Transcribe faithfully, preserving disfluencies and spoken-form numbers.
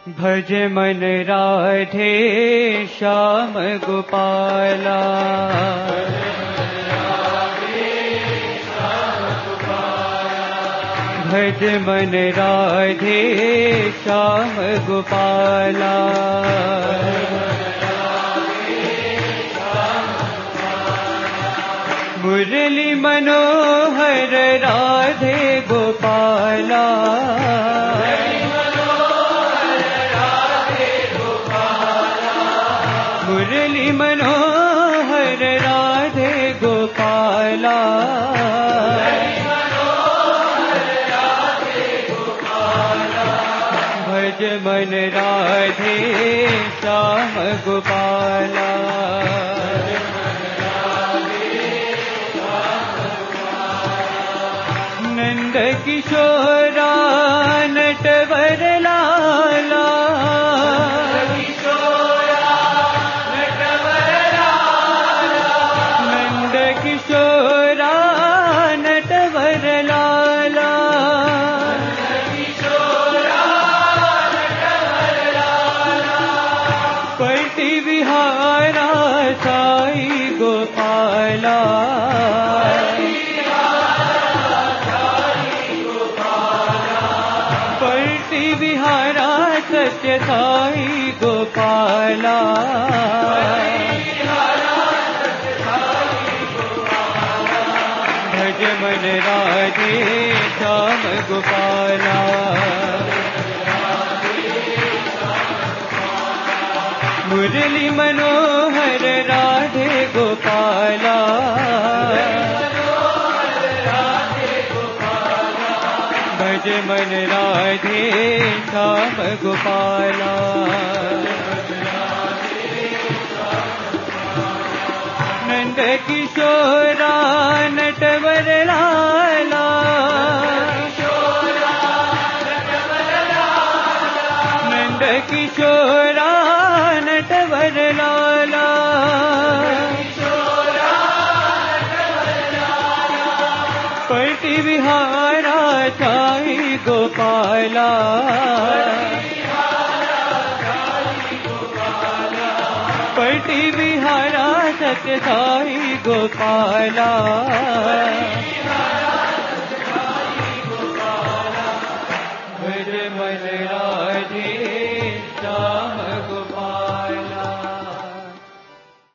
भज मन राधे श्याम गोपाला। भज मन राधे श्याम गोपाला। मुरली मनोहर राधे गोपाला। मुरली मनोहर राधे गोपाला। भज मन राधे श्याम गोपाला। नंद किशोरा नटवर लाला। नंद किशोरा नटवर लाला। पलटी विहारा साई गोपाला। पलटी विहारा सत्य साई गोपाला। भज मन राधे श्याम गोपाला। मुरली मनोहर राधे गोपाला। भज मन राधे श्याम गोपाला। नंद किशोरा नटवर लाला। नंद किशोरा नटवर लाला। पलटी विहारा साई गोपाला। पलटी विहारा सत्य साई गोपाला।